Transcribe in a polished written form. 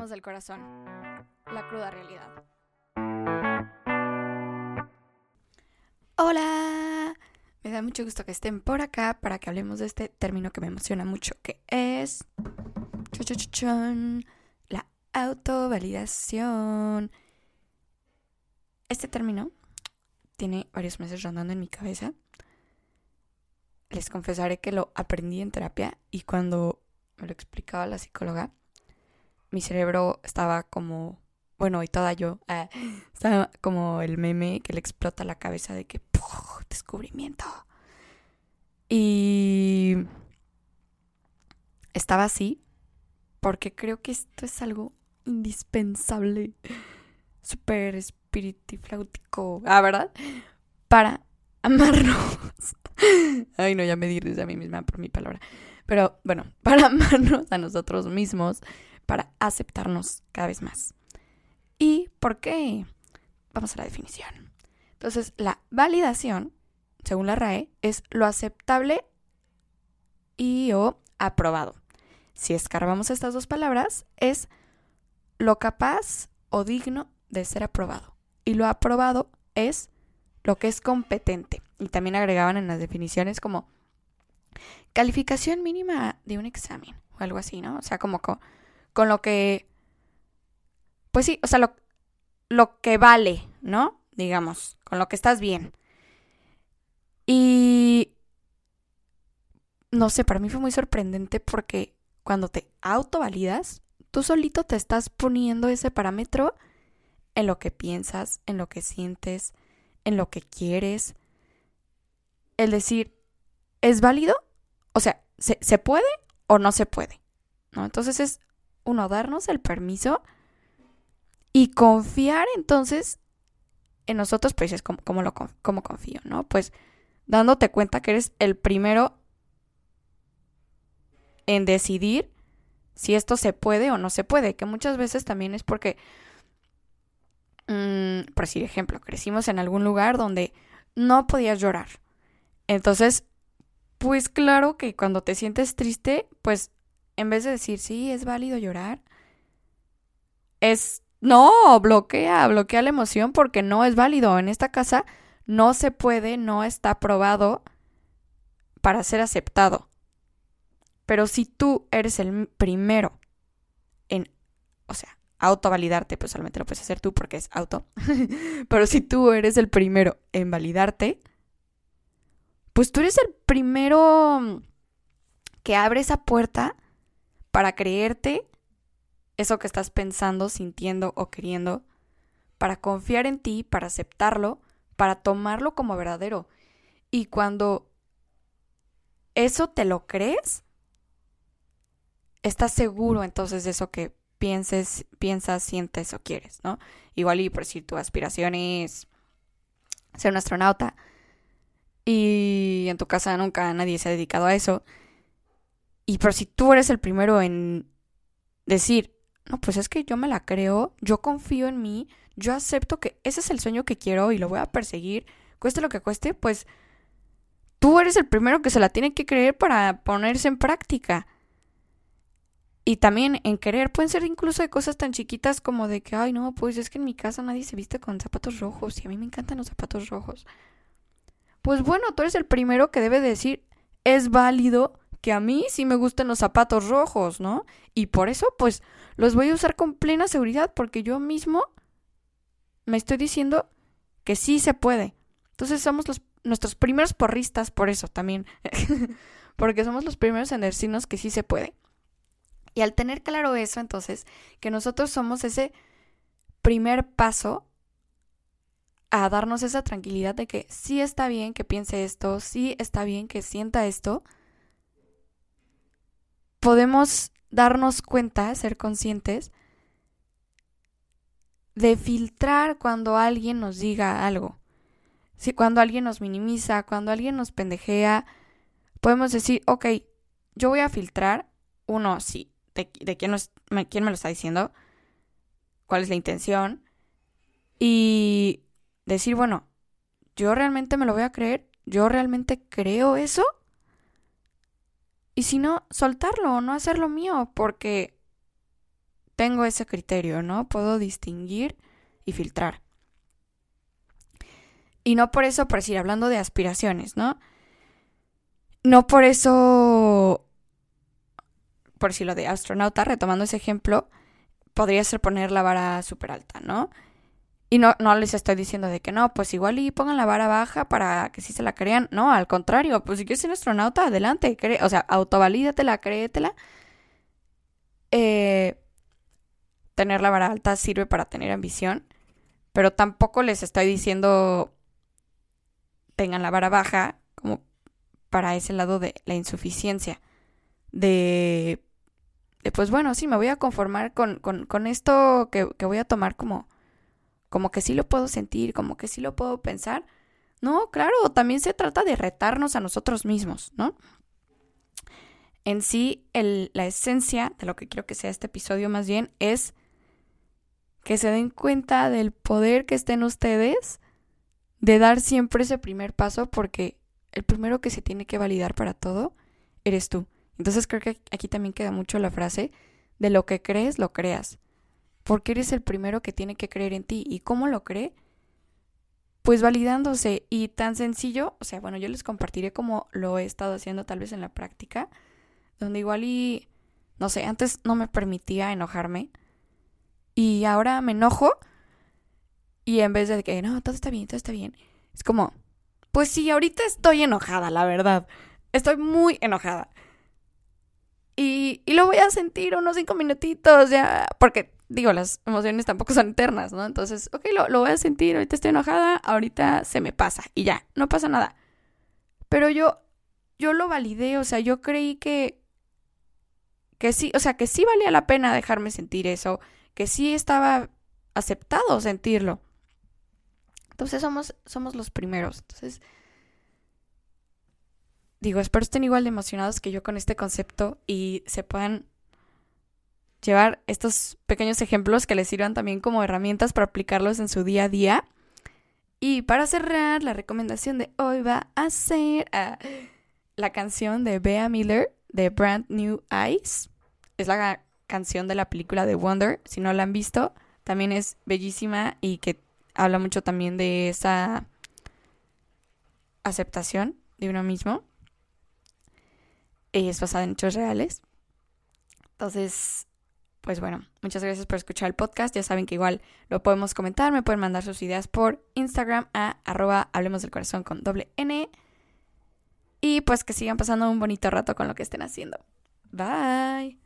Granos del corazón. La cruda realidad. Hola. Me da mucho gusto que estén por acá para que hablemos de este término que me emociona mucho, que es la autovalidación. Este término tiene varios meses rondando en mi cabeza. Les confesaré que lo aprendí en terapia y cuando me lo explicaba la psicóloga, mi cerebro estaba como, bueno, y toda yo, estaba como el meme que le explota la cabeza de que ¡puf! Descubrimiento. Y estaba así porque creo que esto es algo indispensable, súper espiritifláutico, ¿verdad? Para amarnos. Ay, no, ya me di risa a mí misma por mi palabra. Pero bueno, para amarnos a nosotros mismos, para aceptarnos cada vez más. ¿Y por qué? Vamos a la definición. Entonces, la validación, según la RAE, es lo aceptable y o aprobado. Si escarbamos estas dos palabras, es lo capaz o digno de ser aprobado. Y lo aprobado es lo que es competente. Y también agregaban en las definiciones como calificación mínima de un examen o algo así, ¿no? O sea, como con lo que, pues sí, o sea, lo que vale, ¿no? Digamos, con lo que estás bien. Y no sé, para mí fue muy sorprendente porque cuando te autovalidas, tú solito te estás poniendo ese parámetro en lo que piensas, en lo que sientes, en lo que quieres. El decir, ¿es válido? O sea, ¿se puede o no se puede? ¿No? Entonces es darnos el permiso y confiar entonces en nosotros, pues es como confío, ¿no? Pues dándote cuenta que eres el primero en decidir si esto se puede o no se puede, que muchas veces también es porque, por decir ejemplo, crecimos en algún lugar donde no podías llorar. Entonces, pues claro que cuando te sientes triste, pues en vez de decir, sí, es válido llorar, no, bloquea la emoción porque no es válido. En esta casa no se puede, no está aprobado para ser aceptado. Pero si tú eres el primero en, autovalidarte, pues solamente lo puedes hacer tú porque es auto. Pero si tú eres el primero en validarte, pues tú eres el primero que abre esa puerta para creerte eso que estás pensando, sintiendo o queriendo, para confiar en ti, para aceptarlo, para tomarlo como verdadero. Y cuando eso te lo crees, estás seguro entonces de eso que piensas, sientes o quieres, ¿no? Igual y por decir tu aspiración es ser un astronauta y en tu casa nunca nadie se ha dedicado a eso. Y pero si tú eres el primero en decir, no, pues es que yo me la creo, yo confío en mí, yo acepto que ese es el sueño que quiero y lo voy a perseguir, cueste lo que cueste, pues tú eres el primero que se la tiene que creer para ponerse en práctica. Y también en querer pueden ser incluso de cosas tan chiquitas como de que, ay no, pues es que en mi casa nadie se viste con zapatos rojos y a mí me encantan los zapatos rojos. Pues bueno, tú eres el primero que debe decir, es válido que a mí sí me gustan los zapatos rojos, ¿no? Y por eso, pues, los voy a usar con plena seguridad porque yo mismo me estoy diciendo que sí se puede. Entonces somos nuestros primeros porristas por eso también. Porque somos los primeros en decirnos que sí se puede. Y al tener claro eso, entonces, que nosotros somos ese primer paso a darnos esa tranquilidad de que sí está bien que piense esto, sí está bien que sienta esto, podemos darnos cuenta, ser conscientes de filtrar cuando alguien nos diga algo. Si cuando alguien nos minimiza, cuando alguien nos pendejea, podemos decir, ok, yo voy a filtrar, uno, sí, de quién me lo está diciendo, cuál es la intención, y decir, bueno, yo realmente me lo voy a creer, yo realmente creo eso, y si no, soltarlo o no hacerlo mío, porque tengo ese criterio, ¿no? Puedo distinguir y filtrar. Y no por eso, por decir, hablando de aspiraciones, ¿no? No por eso, por decir lo de astronauta, retomando ese ejemplo, podría ser poner la vara súper alta, ¿no? Y no les estoy diciendo de que no, pues igual y pongan la vara baja para que sí se la crean. No, al contrario, pues si quieres ser astronauta, adelante. O sea, autovalídatela, créetela. Tener la vara alta sirve para tener ambición, pero tampoco les estoy diciendo tengan la vara baja como para ese lado de la insuficiencia. De pues bueno, sí, me voy a conformar con esto que voy a tomar como que sí lo puedo sentir, como que sí lo puedo pensar. No, claro, también se trata de retarnos a nosotros mismos, ¿no? En sí, la esencia de lo que quiero que sea este episodio más bien es que se den cuenta del poder que está en ustedes de dar siempre ese primer paso, porque el primero que se tiene que validar para todo eres tú. Entonces creo que aquí también queda mucho la frase de lo que crees, lo creas. Porque eres el primero que tiene que creer en ti. ¿Y cómo lo cree? Pues validándose. Y tan sencillo, o sea, bueno, yo les compartiré cómo lo he estado haciendo tal vez en la práctica, donde igual y, no sé, antes no me permitía enojarme. Y ahora me enojo y en vez de que, no, todo está bien, es como, pues sí, ahorita estoy enojada, la verdad. Estoy muy enojada. Y lo voy a sentir unos 5 minutitos ya, porque digo, las emociones tampoco son eternas, ¿no? Entonces, ok, lo voy a sentir, ahorita estoy enojada, ahorita se me pasa y ya, no pasa nada. Pero yo lo validé, o sea, yo creí que sí, o sea, que sí valía la pena dejarme sentir eso, que sí estaba aceptado sentirlo. Entonces somos los primeros. Entonces, digo, espero estén igual de emocionados que yo con este concepto y se puedan llevar estos pequeños ejemplos que les sirvan también como herramientas para aplicarlos en su día a día. Y para cerrar, la recomendación de hoy va a ser la canción de Bea Miller de Brand New Eyes. Es la canción de la película de Wonder. Si no la han visto, también es bellísima y que habla mucho también de esa aceptación de uno mismo. Es basada en hechos reales. Entonces, pues bueno, muchas gracias por escuchar el podcast. Ya saben que igual lo podemos comentar. Me pueden mandar sus ideas por Instagram a @hablemosdelcorazon con _N. Y pues que sigan pasando un bonito rato con lo que estén haciendo. Bye.